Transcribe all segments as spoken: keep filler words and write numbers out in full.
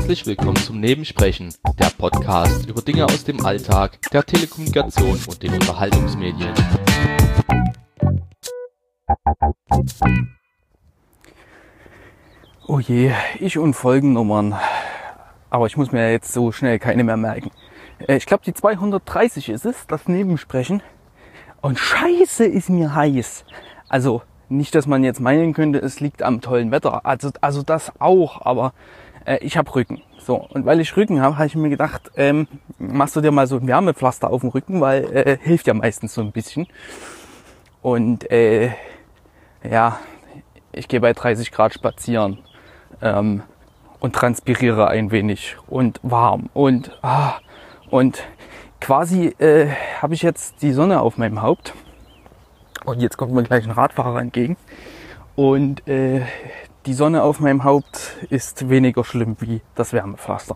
Herzlich willkommen zum Nebensprechen, der Podcast über Dinge aus dem Alltag, der Telekommunikation und den Unterhaltungsmedien. Oh je, ich und Folgennummern. Aber ich muss mir jetzt so schnell keine mehr merken. Ich glaube, die zweihundertdreißig ist es, das Nebensprechen. Und scheiße ist mir heiß. Also nicht, dass man jetzt meinen könnte, es liegt am tollen Wetter. Also, also das auch, aber äh, ich habe Rücken. So, und weil ich Rücken habe, habe ich mir gedacht, ähm, machst du dir mal so ein Wärmepflaster auf den Rücken, weil äh, hilft ja meistens so ein bisschen. Und äh, ja, ich gehe bei dreißig Grad spazieren ähm, und transpiriere ein wenig und warm und ah, und quasi äh, habe ich jetzt die Sonne auf meinem Haupt. Und jetzt kommt mir gleich ein Radfahrer entgegen. Und äh, die Sonne auf meinem Haupt ist weniger schlimm wie das Wärmepflaster.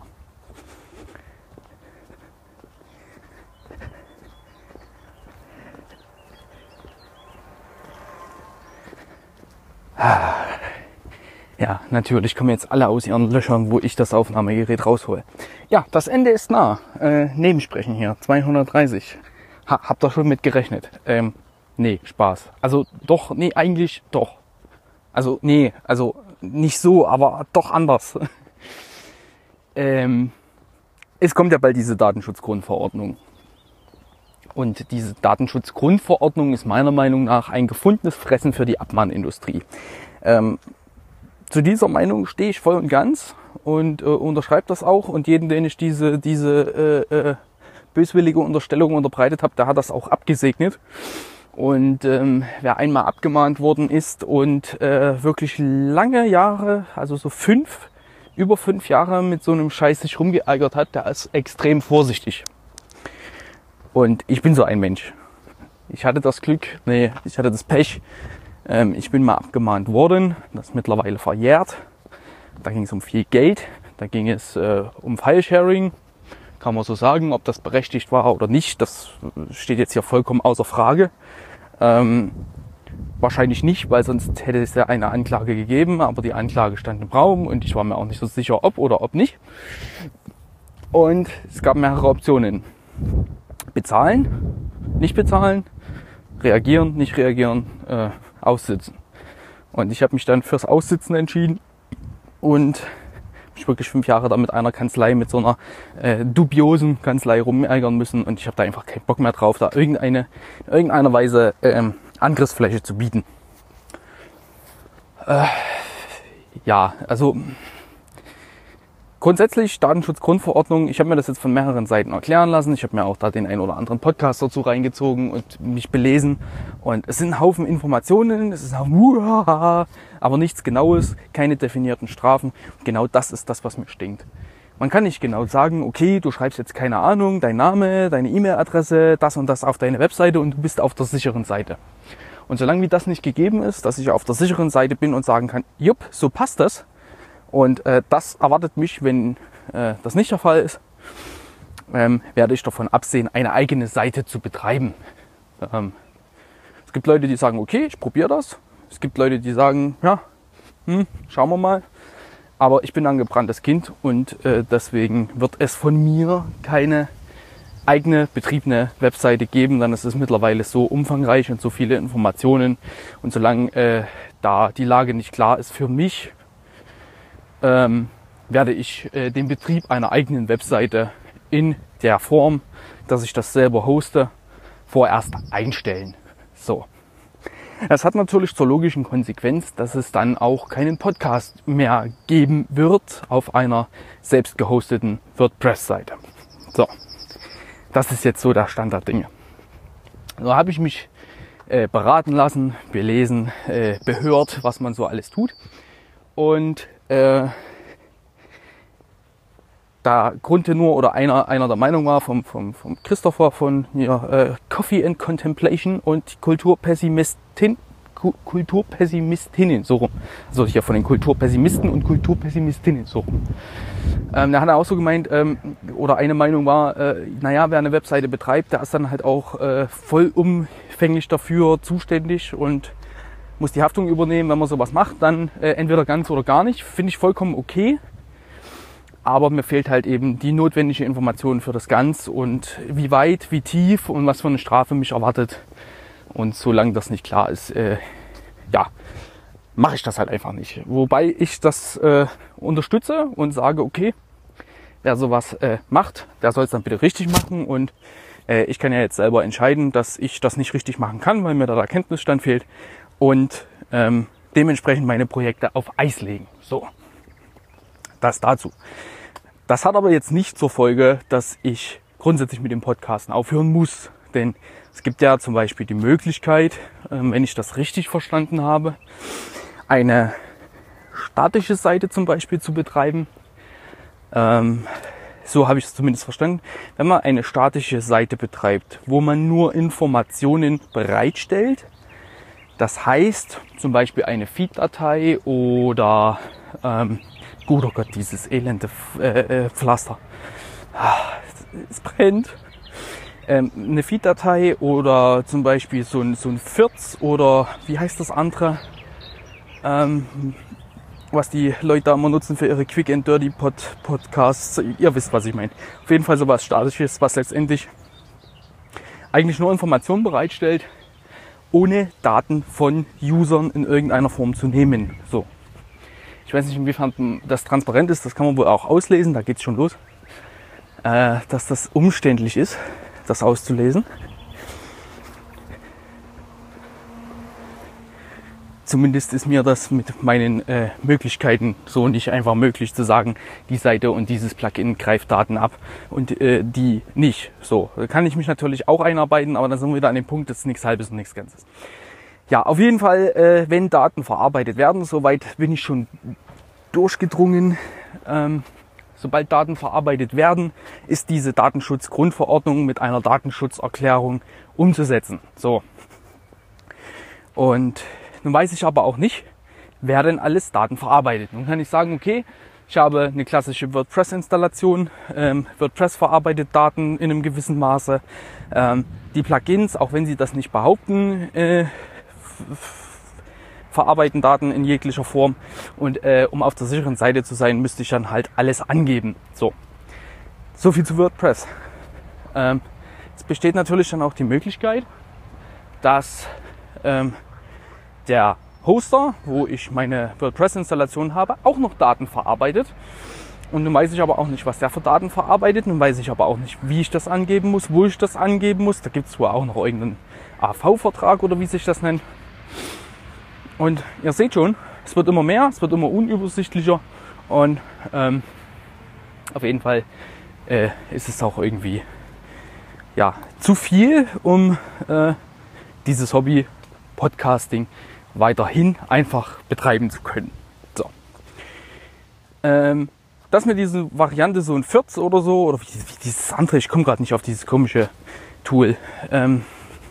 Ja, natürlich kommen jetzt alle aus ihren Löchern, wo ich das Aufnahmegerät raushole. Ja, das Ende ist nah. Äh, Nebensprechen hier, zweihundertdreißig. Ha, habt ihr schon mit gerechnet? Ähm, Nee, Spaß. Also doch, nee, eigentlich doch. Also nee, also nicht so, aber doch anders. ähm, es kommt ja bald diese Datenschutzgrundverordnung. Und diese Datenschutzgrundverordnung ist meiner Meinung nach ein gefundenes Fressen für die Abmahnindustrie. Ähm, zu dieser Meinung stehe ich voll und ganz und äh, unterschreibe das auch. Und jeden, den ich diese, diese äh, äh, böswillige Unterstellung unterbreitet habe, der hat das auch abgesegnet. Und ähm, wer einmal abgemahnt worden ist und äh, wirklich lange Jahre, also so fünf, über fünf Jahre mit so einem Scheiß sich rumgeärgert hat, der ist extrem vorsichtig. Und ich bin so ein Mensch. Ich hatte das Glück, nee, ich hatte das Pech. Ähm, ich bin mal abgemahnt worden, das ist mittlerweile verjährt. Da ging es um viel Geld, da ging es äh, um Filesharing. Kann man so sagen, ob das berechtigt war oder nicht, das steht jetzt hier vollkommen außer Frage. Ähm, wahrscheinlich nicht, weil sonst hätte es ja eine Anklage gegeben, aber die Anklage stand im Raum und ich war mir auch nicht so sicher, ob oder ob nicht. Und es gab mehrere Optionen. Bezahlen, nicht bezahlen, reagieren, nicht reagieren, äh, aussitzen. Und ich habe mich dann fürs Aussitzen entschieden und ich wirklich fünf Jahre da mit einer Kanzlei, mit so einer äh, dubiosen Kanzlei rumärgern müssen und ich habe da einfach keinen Bock mehr drauf, da irgendeine, in irgendeiner Weise ähm, Angriffsfläche zu bieten. Äh, ja, also grundsätzlich Datenschutzgrundverordnung, ich habe mir das jetzt von mehreren Seiten erklären lassen, ich habe mir auch da den einen oder anderen Podcast dazu reingezogen und mich belesen und es sind ein Haufen Informationen, es ist ein Haufen Uhaha, aber nichts Genaues, keine definierten Strafen. Und genau das ist das, was mir stinkt. Man kann nicht genau sagen, okay, du schreibst jetzt keine Ahnung, dein Name, deine E-Mail-Adresse, das und das auf deine Webseite und du bist auf der sicheren Seite. Und solange wie das nicht gegeben ist, dass ich auf der sicheren Seite bin und sagen kann, jupp, so passt das, und äh, das erwartet mich, wenn äh, das nicht der Fall ist, ähm, werde ich davon absehen, eine eigene Seite zu betreiben. Ähm, es gibt Leute, die sagen, okay, ich probiere das. Es gibt Leute, die sagen, ja, hm, schauen wir mal. Aber ich bin ein gebranntes Kind und äh, deswegen wird es von mir keine eigene betriebene Webseite geben, denn es ist mittlerweile so umfangreich und so viele Informationen. Und solange äh, da die Lage nicht klar ist für mich, Ähm, werde ich äh, den Betrieb einer eigenen Webseite in der Form, dass ich das selber hoste, vorerst einstellen. So. Das hat natürlich zur logischen Konsequenz, dass es dann auch keinen Podcast mehr geben wird auf einer selbst gehosteten WordPress-Seite. So. Das ist jetzt so der Stand der Dinge. So habe ich mich äh, beraten lassen, belesen, äh, behört, was man so alles tut. Und Äh, da Grundtenor oder einer, einer der Meinung war vom, vom, vom Christopher von ja, äh, Coffee and Contemplation und Kulturpessimistin, Ku- Kulturpessimistinnen, so rum. Also hier von den Kulturpessimisten und Kulturpessimistinnen, so rum. Ähm, da hat er auch so gemeint, ähm, oder eine Meinung war, äh, naja, wer eine Webseite betreibt, der ist dann halt auch äh, vollumfänglich dafür zuständig und muss die Haftung übernehmen, wenn man sowas macht, dann äh, entweder ganz oder gar nicht. Finde ich vollkommen okay. aber mir fehlt halt eben die notwendige Information für das Ganze und wie weit, wie tief und was für eine Strafe mich erwartet. Und solange das nicht klar ist, äh, ja, mache ich das halt einfach nicht. Wobei ich das äh, unterstütze und sage, okay, wer sowas äh, macht, der soll es dann bitte richtig machen. Und äh, ich kann ja jetzt selber entscheiden, dass ich das nicht richtig machen kann, weil mir da der Kenntnisstand fehlt. Und ähm, dementsprechend meine Projekte auf Eis legen. So, das dazu. Das hat aber jetzt nicht zur Folge, dass ich grundsätzlich mit dem Podcasten aufhören muss. Denn es gibt ja zum Beispiel die Möglichkeit, ähm, wenn ich das richtig verstanden habe, eine statische Seite zum Beispiel zu betreiben. Ähm, so habe ich es zumindest verstanden. Wenn man eine statische Seite betreibt, wo man nur Informationen bereitstellt, das heißt zum Beispiel eine Feed-Datei oder ähm, gut, oh Gott, dieses elende äh, Pflaster. Es brennt. Ähm, eine Feed-Datei oder zum Beispiel so ein, so ein Firz oder wie heißt das andere, ähm, was die Leute da immer nutzen für ihre Quick and Dirty Pod Podcasts. Ihr wisst, was ich meine. Auf jeden Fall sowas Statisches, was letztendlich eigentlich nur Informationen bereitstellt, ohne Daten von Usern in irgendeiner Form zu nehmen. So. Ich weiß nicht, inwiefern das transparent ist, das kann man wohl auch auslesen, da geht es schon los, äh, dass das umständlich ist, das auszulesen. Zumindest ist mir das mit meinen äh, Möglichkeiten so nicht einfach möglich zu sagen, die Seite und dieses Plugin greift Daten ab und äh, die nicht. So, da kann ich mich natürlich auch einarbeiten, aber dann sind wir wieder an dem Punkt, das ist nichts Halbes und nichts Ganzes. Ja, auf jeden Fall, äh, wenn Daten verarbeitet werden, soweit bin ich schon durchgedrungen. Ähm, sobald Daten verarbeitet werden, ist diese Datenschutzgrundverordnung mit einer Datenschutzerklärung umzusetzen. So. Und nun weiß ich aber auch nicht, wer denn alles Daten verarbeitet. Nun kann ich sagen, okay, ich habe eine klassische WordPress-Installation. Ähm, WordPress verarbeitet Daten in einem gewissen Maße. Ähm, die Plugins, auch wenn sie das nicht behaupten, äh, verarbeiten Daten in jeglicher Form. Und äh, um auf der sicheren Seite zu sein, müsste ich dann halt alles angeben. So, so viel zu WordPress. Ähm, es besteht natürlich dann auch die Möglichkeit, dass ähm, der Hoster, wo ich meine WordPress-Installation habe, auch noch Daten verarbeitet. Und nun weiß ich aber auch nicht, was der für Daten verarbeitet. Nun weiß ich aber auch nicht, wie ich das angeben muss, wo ich das angeben muss. Da gibt es wohl auch noch irgendeinen A V-Vertrag oder wie sich das nennt. Und ihr seht schon, es wird immer mehr, es wird immer unübersichtlicher. Und ähm, auf jeden Fall äh, ist es auch irgendwie ja, zu viel, um äh, dieses Hobby Podcasting weiterhin einfach betreiben zu können. So. Ähm, das mit dieser Variante so ein Firz oder so, oder wie, wie dieses andere, ich komme gerade nicht auf dieses komische Tool. Ähm,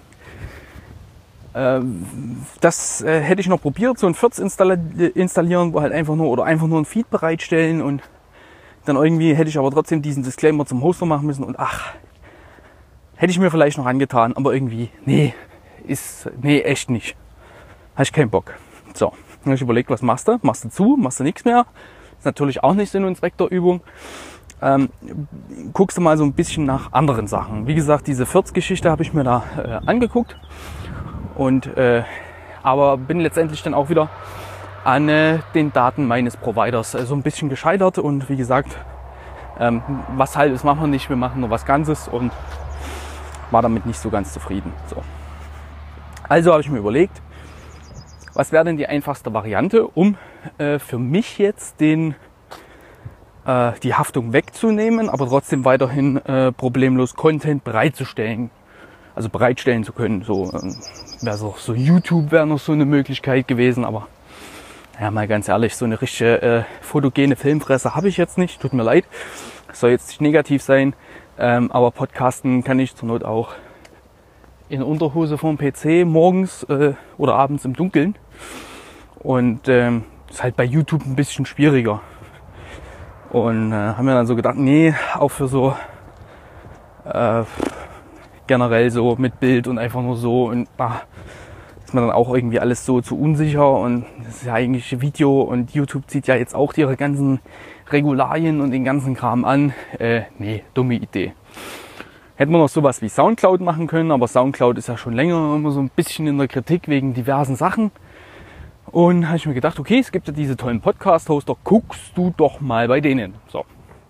ähm, das äh, hätte ich noch probiert, so ein Firz installi- installieren, wo halt einfach nur, oder einfach nur ein Feed bereitstellen und dann irgendwie hätte ich aber trotzdem diesen Disclaimer zum Hoster machen müssen und ach, hätte ich mir vielleicht noch angetan, aber irgendwie, nee, ist, nee, echt nicht. Habe ich keinen Bock. So, dann habe ich überlegt, was machst du? Machst du zu? Machst du nichts mehr? Ist natürlich auch nicht Sinn und Zweck der Übung. Ähm, guckst du mal so ein bisschen nach anderen Sachen. Wie gesagt, diese Firz-Geschichte habe ich mir da äh, angeguckt. Und, äh, aber bin letztendlich dann auch wieder an äh, den Daten meines Providers äh, so ein bisschen gescheitert. Und wie gesagt, ähm, was Halbes machen wir nicht, wir machen nur was Ganzes und war damit nicht so ganz zufrieden. So. Also habe ich mir überlegt, was wäre denn die einfachste Variante, um äh, für mich jetzt den, äh, die Haftung wegzunehmen, aber trotzdem weiterhin äh, problemlos Content bereitzustellen, also bereitstellen zu können. So, äh, wäre so, so YouTube wäre noch so eine Möglichkeit gewesen, aber ja, mal ganz ehrlich, so eine richtige äh, fotogene Filmfresse habe ich jetzt nicht, tut mir leid, das soll jetzt nicht negativ sein, ähm, aber Podcasten kann ich zur Not auch in Unterhose vorm P C morgens äh, oder abends im Dunkeln. Und ähm, ist halt bei YouTube ein bisschen schwieriger. Und äh, haben wir dann so gedacht, nee, auch für so äh, generell so mit Bild und einfach nur so und ach, ist mir dann auch irgendwie alles so zu unsicher und das ist ja eigentlich Video und YouTube zieht ja jetzt auch ihre ganzen Regularien und den ganzen Kram an. Äh, nee, dumme Idee. Hätten wir noch sowas wie Soundcloud machen können, aber Soundcloud ist ja schon länger immer so ein bisschen in der Kritik wegen diversen Sachen. Und habe ich mir gedacht, okay, es gibt ja diese tollen Podcast-Hoster, guckst du doch mal bei denen. So.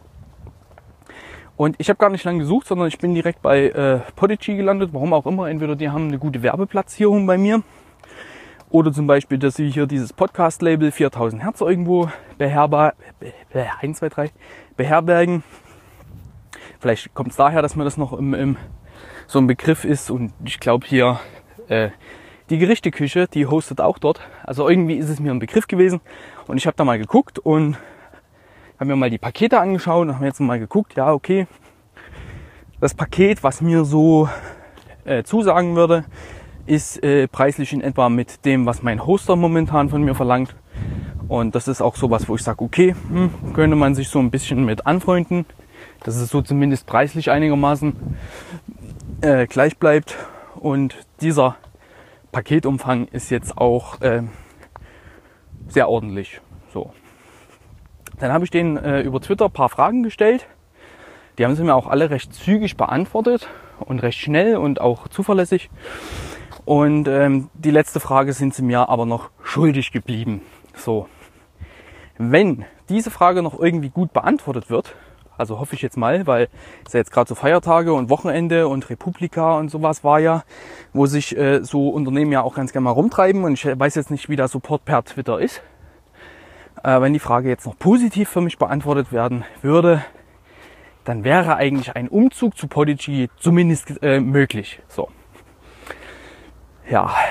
Und ich habe gar nicht lange gesucht, sondern ich bin direkt bei äh, Podigy gelandet, warum auch immer. Entweder die haben eine gute Werbeplatzierung bei mir oder zum Beispiel, dass sie hier dieses Podcast-Label viertausend Hertz irgendwo beherber, be, eins, zwei, drei, beherbergen. Vielleicht kommt es daher, dass mir das noch im, im, so ein Begriff ist. Und ich glaube hier, äh, die Gerichteküche, die hostet auch dort. Also irgendwie ist es mir ein Begriff gewesen. Und ich habe da mal geguckt und habe mir mal die Pakete angeschaut und habe jetzt mal geguckt, ja okay, das Paket, was mir so äh, zusagen würde, ist äh, preislich in etwa mit dem, was mein Hoster momentan von mir verlangt. Und das ist auch sowas, wo ich sage, okay, hm, könnte man sich so ein bisschen mit anfreunden, dass es so zumindest preislich einigermaßen äh, gleich bleibt. Und dieser Paketumfang ist jetzt auch äh, sehr ordentlich. So. Dann habe ich denen äh, über Twitter ein paar Fragen gestellt. Die haben sie mir auch alle recht zügig beantwortet und recht schnell und auch zuverlässig. Und ähm, die letzte Frage sind sie mir aber noch schuldig geblieben. So, wenn diese Frage noch irgendwie gut beantwortet wird, also hoffe ich jetzt mal, weil es ja jetzt gerade so Feiertage und Wochenende und Republika und sowas war ja, wo sich äh, so Unternehmen ja auch ganz gerne mal rumtreiben. Und ich weiß jetzt nicht, wie der Support per Twitter ist. Äh, wenn die Frage jetzt noch positiv für mich beantwortet werden würde, dann wäre eigentlich ein Umzug zu Podigy zumindest äh, möglich. So. Ja.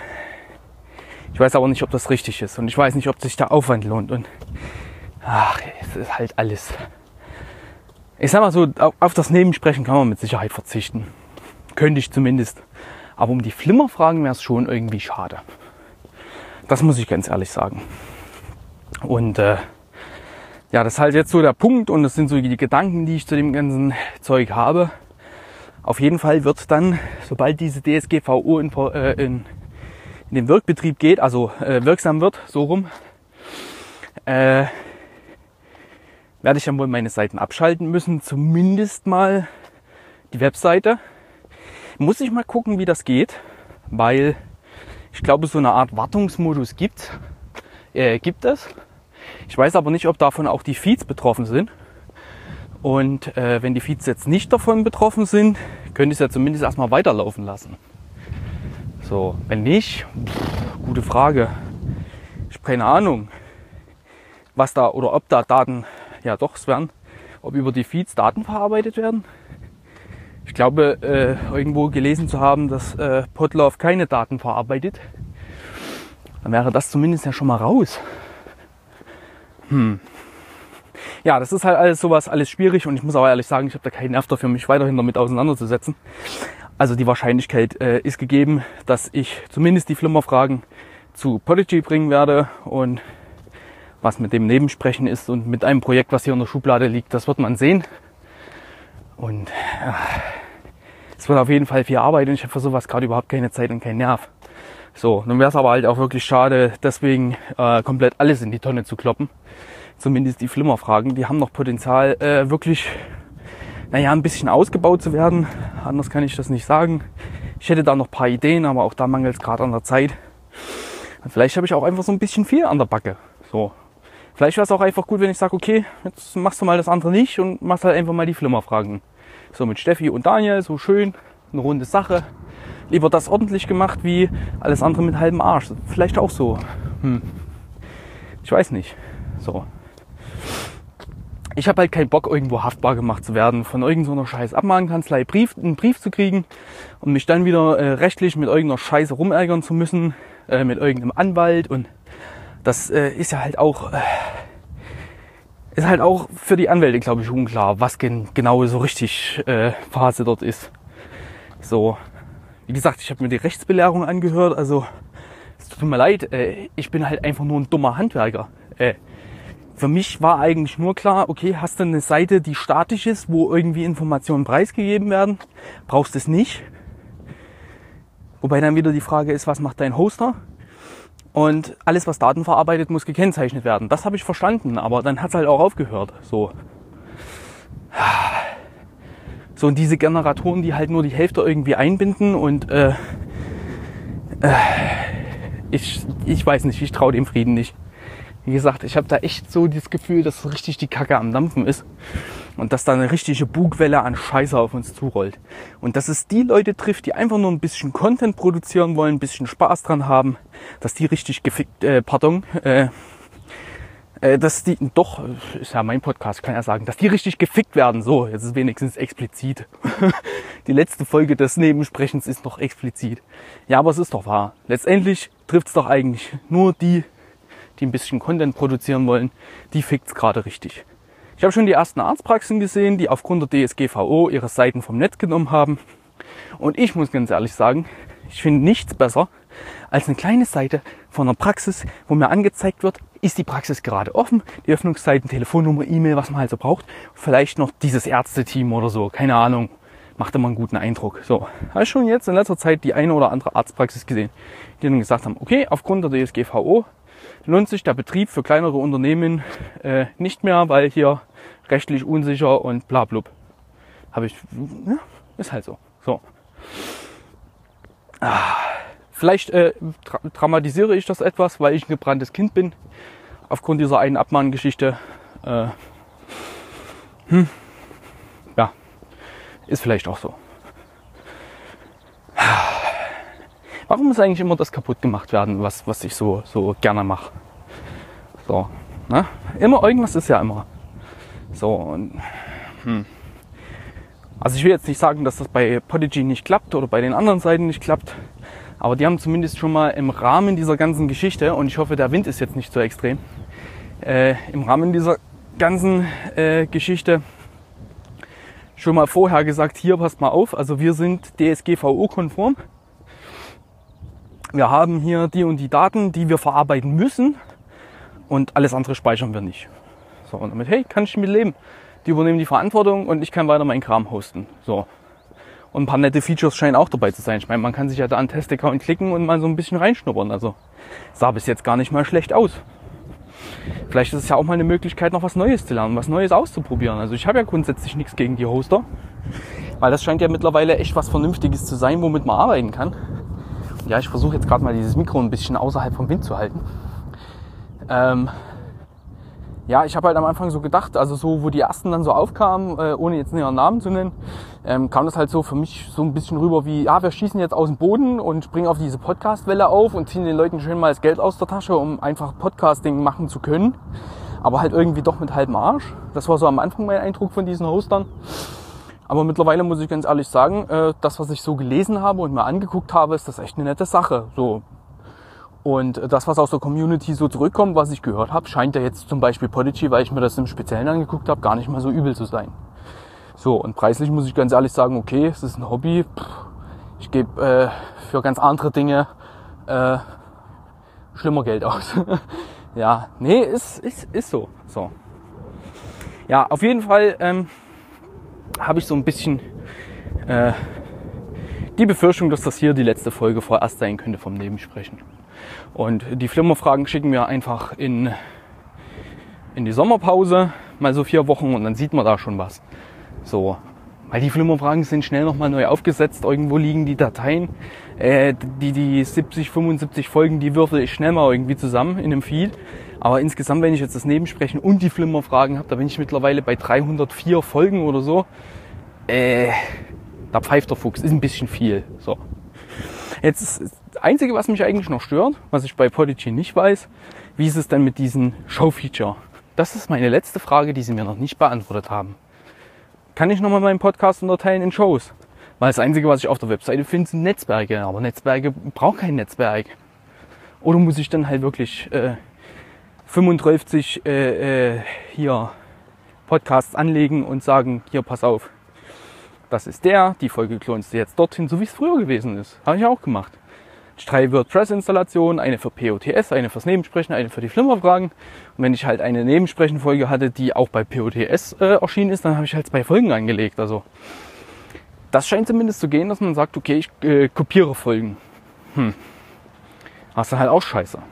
Ich weiß aber nicht, ob das richtig ist. Und ich weiß nicht, ob sich der Aufwand lohnt. Und ach, es ist halt alles. Ich sag mal so, auf das Nebensprechen kann man mit Sicherheit verzichten. Könnte ich zumindest. Aber um die Flimmerfragen wäre es schon irgendwie schade. Das muss ich ganz ehrlich sagen. Und äh, ja, das ist halt jetzt so der Punkt und das sind so die Gedanken, die ich zu dem ganzen Zeug habe. Auf jeden Fall wird dann, sobald diese D S G V O in, äh, in, in den Wirkbetrieb geht, also äh, wirksam wird, so rum, äh, werde ich dann wohl meine Seiten abschalten müssen, zumindest mal die Webseite. Muss ich mal gucken, wie das geht, weil ich glaube, so eine Art Wartungsmodus gibt, äh, gibt es. Ich weiß aber nicht, ob davon auch die Feeds betroffen sind. Und äh, wenn die Feeds jetzt nicht davon betroffen sind, könnte ich es ja zumindest erstmal weiterlaufen lassen. So, wenn nicht, pff, gute Frage. Ich habe keine Ahnung, was da oder ob da Daten, ja doch, es werden, ob über die Feeds Daten verarbeitet werden. Ich glaube, äh, irgendwo gelesen zu haben, dass äh, Podlove keine Daten verarbeitet. Dann wäre das zumindest ja schon mal raus. Hm. Ja, das ist halt alles sowas, alles schwierig und ich muss aber ehrlich sagen, ich habe da keinen Nerv dafür, mich weiterhin damit auseinanderzusetzen. Also die Wahrscheinlichkeit äh, ist gegeben, dass ich zumindest die Flimmerfragen zu Podigy bringen werde und was mit dem Nebensprechen ist und mit einem Projekt, was hier in der Schublade liegt, das wird man sehen. Und ja, es wird auf jeden Fall viel Arbeit und ich habe für sowas gerade überhaupt keine Zeit und keinen Nerv. So, dann wäre es aber halt auch wirklich schade, deswegen äh, komplett alles in die Tonne zu kloppen. Zumindest die Flimmerfragen, die haben noch Potenzial, äh, wirklich, naja, ein bisschen ausgebaut zu werden. Anders kann ich das nicht sagen. Ich hätte da noch ein paar Ideen, aber auch da mangelt es gerade an der Zeit. Und vielleicht habe ich auch einfach so ein bisschen viel an der Backe. So. Vielleicht wäre es auch einfach gut, wenn ich sage, okay, jetzt machst du mal das andere nicht und machst halt einfach mal die Flimmerfragen. So mit Steffi und Daniel, so schön, eine runde Sache. Lieber das ordentlich gemacht, wie alles andere mit halbem Arsch. Vielleicht auch so. Hm. Ich weiß nicht. So. Ich habe halt keinen Bock, irgendwo haftbar gemacht zu werden, von irgendeiner scheiß Abmahnkanzlei Brief, einen Brief zu kriegen und mich dann wieder äh, rechtlich mit irgendeiner Scheiße rumärgern zu müssen, äh, mit irgendeinem Anwalt. Und das äh, ist ja halt auch, äh, ist halt auch für die Anwälte, glaube ich, unklar, was gen genau so richtig äh, Phase dort ist. So. Wie gesagt, ich habe mir die Rechtsbelehrung angehört, also es tut mir leid, äh, ich bin halt einfach nur ein dummer Handwerker. Äh, für mich war eigentlich nur klar, okay, hast du eine Seite, die statisch ist, wo irgendwie Informationen preisgegeben werden, brauchst es nicht. Wobei dann wieder die Frage ist, was macht dein Hoster? Und alles, was Daten verarbeitet, muss gekennzeichnet werden. Das habe ich verstanden, aber dann hat es halt auch aufgehört. So. So, und diese Generatoren, die halt nur die Hälfte irgendwie einbinden und äh, äh, ich, ich weiß nicht, ich traue dem Frieden nicht. Wie gesagt, ich habe da echt so das Gefühl, dass richtig die Kacke am Dampfen ist und dass da eine richtige Bugwelle an Scheiße auf uns zurollt. Und dass es die Leute trifft, die einfach nur ein bisschen Content produzieren wollen, ein bisschen Spaß dran haben, dass die richtig gefickt, äh, pardon, äh, äh, dass die, doch, ist ja mein Podcast, kann ja sagen, dass die richtig gefickt werden. So, jetzt ist wenigstens explizit. Die letzte Folge des Nebensprechens ist noch explizit. Ja, aber es ist doch wahr. Letztendlich trifft es doch eigentlich nur die, die ein bisschen Content produzieren wollen, die fickt's gerade richtig. Ich habe schon die ersten Arztpraxen gesehen, die aufgrund der D S G V O ihre Seiten vom Netz genommen haben. Und ich muss ganz ehrlich sagen, ich finde nichts besser als eine kleine Seite von einer Praxis, wo mir angezeigt wird, ist die Praxis gerade offen, die Öffnungszeiten, Telefonnummer, E-Mail, was man halt so braucht. Vielleicht noch dieses Ärzteteam oder so, keine Ahnung. Macht immer einen guten Eindruck. So, habe ich schon jetzt in letzter Zeit die eine oder andere Arztpraxis gesehen, die dann gesagt haben, okay, aufgrund der D S G V O lohnt sich der Betrieb für kleinere Unternehmen äh, nicht mehr, weil hier rechtlich unsicher und bla blub. Habe ich, ja, ist halt so. So. Ah, vielleicht äh, tra dramatisiere ich das etwas, weil ich ein gebranntes Kind bin. Aufgrund dieser einen Abmahngeschichte. Äh, hm, ja, ist vielleicht auch so. Warum muss eigentlich immer das kaputt gemacht werden, was, was ich so, so gerne mache? So, ne? Immer irgendwas ist ja immer. So, und, hm. Also ich will jetzt nicht sagen, dass das bei Podigy nicht klappt oder bei den anderen Seiten nicht klappt. Aber die haben zumindest schon mal im Rahmen dieser ganzen Geschichte, und ich hoffe, der Wind ist jetzt nicht so extrem, äh, im Rahmen dieser ganzen äh, Geschichte schon mal vorher gesagt, hier passt mal auf, also wir sind D S G V O-konform. Wir haben hier die und die Daten, die wir verarbeiten müssen, und alles andere speichern wir nicht. So, und damit, hey, kann ich mit leben. Die übernehmen die Verantwortung und ich kann weiter meinen Kram hosten. So. Und ein paar nette Features scheinen auch dabei zu sein. Ich meine, man kann sich ja da einen Test-Account klicken und mal so ein bisschen reinschnuppern. Also sah bis jetzt gar nicht mal schlecht aus. Vielleicht ist es ja auch mal eine Möglichkeit, noch was Neues zu lernen, was Neues auszuprobieren. Also ich habe ja grundsätzlich nichts gegen die Hoster, weil das scheint ja mittlerweile echt was Vernünftiges zu sein, womit man arbeiten kann. Ja, ich versuche jetzt gerade mal dieses Mikro ein bisschen außerhalb vom Wind zu halten. Ähm, ja, ich habe halt am Anfang so gedacht, also so, wo die ersten dann so aufkamen, äh, ohne jetzt näher Namen zu nennen, ähm, kam das halt so für mich so ein bisschen rüber wie, ja, wir schießen jetzt aus dem Boden und springen auf diese Podcast-Welle auf und ziehen den Leuten schön mal das Geld aus der Tasche, um einfach Podcasting machen zu können. Aber halt irgendwie doch mit halbem Arsch. Das war so am Anfang mein Eindruck von diesen Hostern. Aber mittlerweile muss ich ganz ehrlich sagen, äh, das, was ich so gelesen habe und mir angeguckt habe, ist das echt eine nette Sache. So. Und das, was aus der Community so zurückkommt, was ich gehört habe, scheint ja jetzt zum Beispiel Podigy, weil ich mir das im Speziellen angeguckt habe, gar nicht mal so übel zu sein. So, und preislich muss ich ganz ehrlich sagen, okay, es ist ein Hobby. Ich gebe äh, für ganz andere Dinge äh, schlimmer Geld aus. Ja, nee, ist, ist, ist so. so. Ja, auf jeden Fall ähm, habe ich so ein bisschen äh, die Befürchtung, dass das hier die letzte Folge vorerst sein könnte vom Nebensprechen. Und die Flimmerfragen schicken wir einfach in, in die Sommerpause, mal so vier Wochen, und dann sieht man da schon was. So, weil die Flimmerfragen sind schnell nochmal neu aufgesetzt, irgendwo liegen die Dateien. Äh, die, die siebzig, fünfundsiebzig Folgen, die würfel ich schnell mal irgendwie zusammen in einem Feed. Aber insgesamt, wenn ich jetzt das Nebensprechen und die Flimmerfragen habe, da bin ich mittlerweile bei dreihundertvier Folgen oder so. Äh, da pfeift der Fuchs, ist ein bisschen viel. So. Jetzt ist das Einzige, was mich eigentlich noch stört, was ich bei Podigy nicht weiß, wie ist es denn mit diesem Show-Feature? Das ist meine letzte Frage, die Sie mir noch nicht beantwortet haben. Kann ich nochmal meinen Podcast unterteilen in Shows? Weil das Einzige, was ich auf der Webseite finde, sind Netzwerke. Aber Netzwerke brauchen kein Netzwerk. Oder muss ich dann halt wirklich äh, fünfunddreißig äh, äh, hier Podcasts anlegen und sagen, hier, pass auf, das ist der, die Folge klonst du jetzt dorthin, so wie es früher gewesen ist. Habe ich auch gemacht. Drei WordPress-Installationen, eine für P O T S, eine fürs Nebensprechen, eine für die Flimmerfragen. Und wenn ich halt eine Nebensprechen-Folge hatte, die auch bei P O T S äh, erschienen ist, dann habe ich halt zwei Folgen angelegt. Also das scheint zumindest zu gehen, dass man sagt, okay, ich äh, kopiere Folgen. Hm. Das ist halt auch scheiße.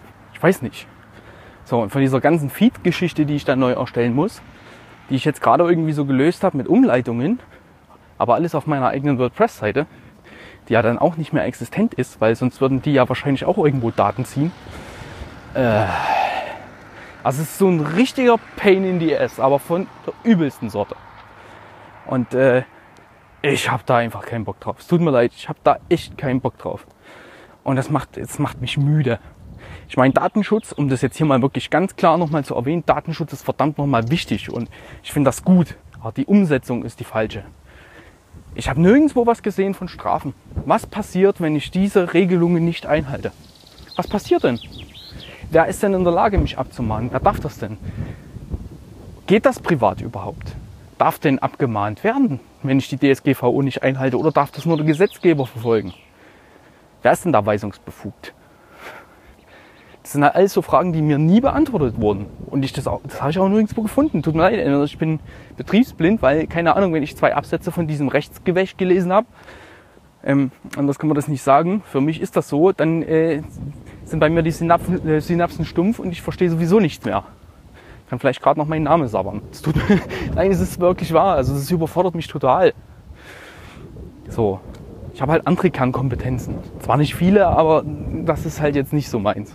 ich weiß nicht. So, und von dieser ganzen Feed-Geschichte, die ich dann neu erstellen muss, die ich jetzt gerade irgendwie so gelöst habe mit Umleitungen, aber alles auf meiner eigenen WordPress-Seite, die ja dann auch nicht mehr existent ist, weil sonst würden die ja wahrscheinlich auch irgendwo Daten ziehen. Äh, also es ist so ein richtiger Pain in the ass, aber von der übelsten Sorte. Und äh, ich habe da einfach keinen Bock drauf. Es tut mir leid, ich habe da echt keinen Bock drauf. Und das macht, das macht mich müde. Ich meine, Datenschutz, um das jetzt hier mal wirklich ganz klar nochmal zu erwähnen, Datenschutz ist verdammt nochmal wichtig und ich finde das gut. Aber die Umsetzung ist die falsche. Ich habe nirgendwo was gesehen von Strafen. Was passiert, wenn ich diese Regelungen nicht einhalte? Was passiert denn? Wer ist denn in der Lage, mich abzumahnen? Wer darf das denn? Geht das privat überhaupt? Darf denn abgemahnt werden, wenn ich die D S G V O nicht einhalte? Oder darf das nur der Gesetzgeber verfolgen? Wer ist denn da weisungsbefugt? Das sind halt alles so Fragen, die mir nie beantwortet wurden. Und ich das, auch, das habe ich auch nirgendwo gefunden. Tut mir leid, ich bin betriebsblind, weil, keine Ahnung, wenn ich zwei Absätze von diesem Rechtsgewäsch gelesen habe, ähm, anders kann man das nicht sagen, für mich ist das so, dann äh, sind bei mir die Synapsen, äh, Synapsen stumpf und ich verstehe sowieso nichts mehr. Ich kann vielleicht gerade noch meinen Namen sabbern. Das tut mir, nein, es ist wirklich wahr, also das überfordert mich total. So, ich habe halt andere Kernkompetenzen. Zwar nicht viele, aber das ist halt jetzt nicht so meins.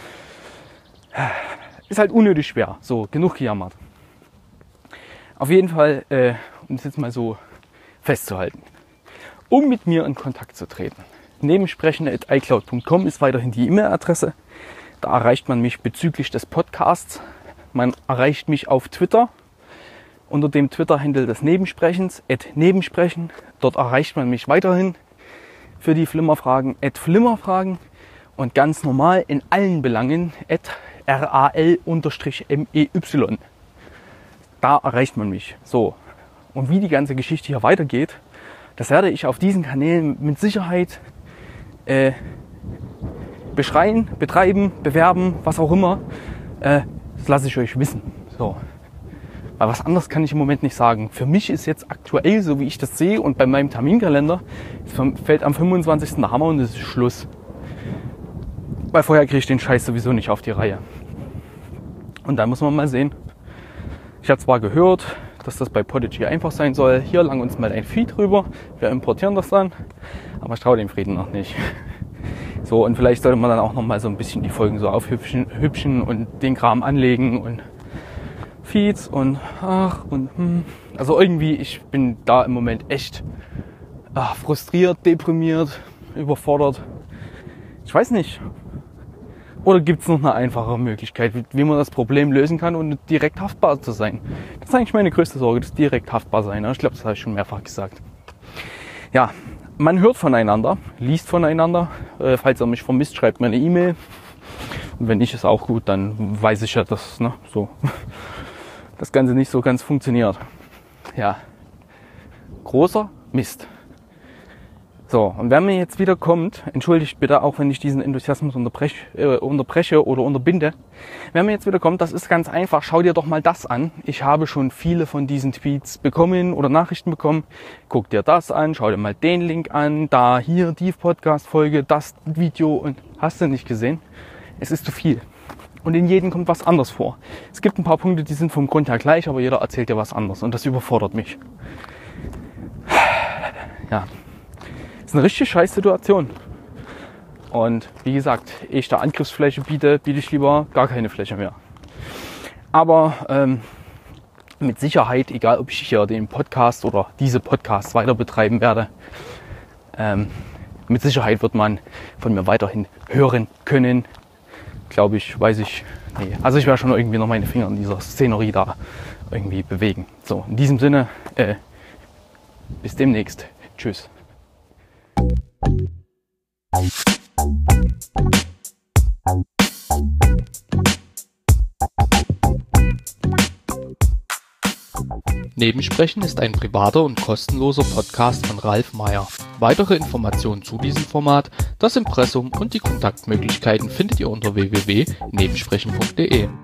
Ist halt unnötig schwer. So, genug gejammert. Auf jeden Fall, äh, um es jetzt mal so festzuhalten. Um mit mir in Kontakt zu treten. Nebensprechen at i cloud punkt com ist weiterhin die E-Mail-Adresse. Da erreicht man mich bezüglich des Podcasts. Man erreicht mich auf Twitter unter dem Twitter-Handle des Nebensprechens, at Nebensprechen. Dort erreicht man mich weiterhin für die Flimmerfragen, at Flimmerfragen. Und ganz normal in allen Belangen, at ral mey. Da erreicht man mich. So. Und wie die ganze Geschichte hier weitergeht, das werde ich auf diesen Kanälen mit Sicherheit äh, beschreien, betreiben, bewerben, was auch immer. Äh, das lasse ich euch wissen. So. Weil was anderes kann ich im Moment nicht sagen. Für mich ist jetzt aktuell, so wie ich das sehe und bei meinem Terminkalender, fällt am fünfundzwanzigsten der Hammer und es ist Schluss. Weil vorher kriege ich den Scheiß sowieso nicht auf die Reihe. Und dann muss man mal sehen. Ich habe zwar gehört, dass das bei Podigy einfach sein soll. Hier lang uns mal ein Feed rüber. Wir importieren das dann. Aber ich traue dem Frieden noch nicht. So, und vielleicht sollte man dann auch noch mal so ein bisschen die Folgen so aufhübschen hübschen und den Kram anlegen und Feeds und ach und hm. Also irgendwie, ich bin da im Moment echt ach, frustriert, deprimiert, überfordert. Ich weiß nicht. Oder gibt es noch eine einfache Möglichkeit, wie man das Problem lösen kann, ohne direkt haftbar zu sein? Das ist eigentlich meine größte Sorge, das direkt haftbar sein. Ich glaube, das habe ich schon mehrfach gesagt. Ja, man hört voneinander, liest voneinander. Äh, falls ihr mich vermisst, schreibt mir eine E-Mail. Und wenn nicht, ist auch gut, dann weiß ich ja, dass ne, so, das Ganze nicht so ganz funktioniert. Ja, großer Mist. So, und wenn mir jetzt wieder kommt, entschuldigt bitte auch, wenn ich diesen Enthusiasmus unterbreche, äh, unterbreche oder unterbinde, wenn mir jetzt wieder kommt, das ist ganz einfach, schau dir doch mal das an. Ich habe schon viele von diesen Tweets bekommen oder Nachrichten bekommen. Guck dir das an, schau dir mal den Link an, da, hier, die Podcast-Folge, das Video und hast du nicht gesehen? Es ist zu viel. Und in jedem kommt was anderes vor. Es gibt ein paar Punkte, die sind vom Grund her gleich, aber jeder erzählt dir was anderes und das überfordert mich. Ja. Das ist eine richtig scheiß Situation. Und wie gesagt, ehe ich da Angriffsfläche biete, biete ich lieber gar keine Fläche mehr. Aber ähm, mit Sicherheit, egal ob ich hier den Podcast oder diese Podcasts weiter betreiben werde, ähm, mit Sicherheit wird man von mir weiterhin hören können. Glaube ich, weiß ich. Nee. Also ich werde schon irgendwie noch meine Finger in dieser Szenerie da irgendwie bewegen. So, in diesem Sinne, äh, bis demnächst. Tschüss. Nebensprechen ist ein privater und kostenloser Podcast von Ralf Meyer. Weitere Informationen zu diesem Format, das Impressum und die Kontaktmöglichkeiten findet ihr unter w w w punkt nebensprechen punkt de.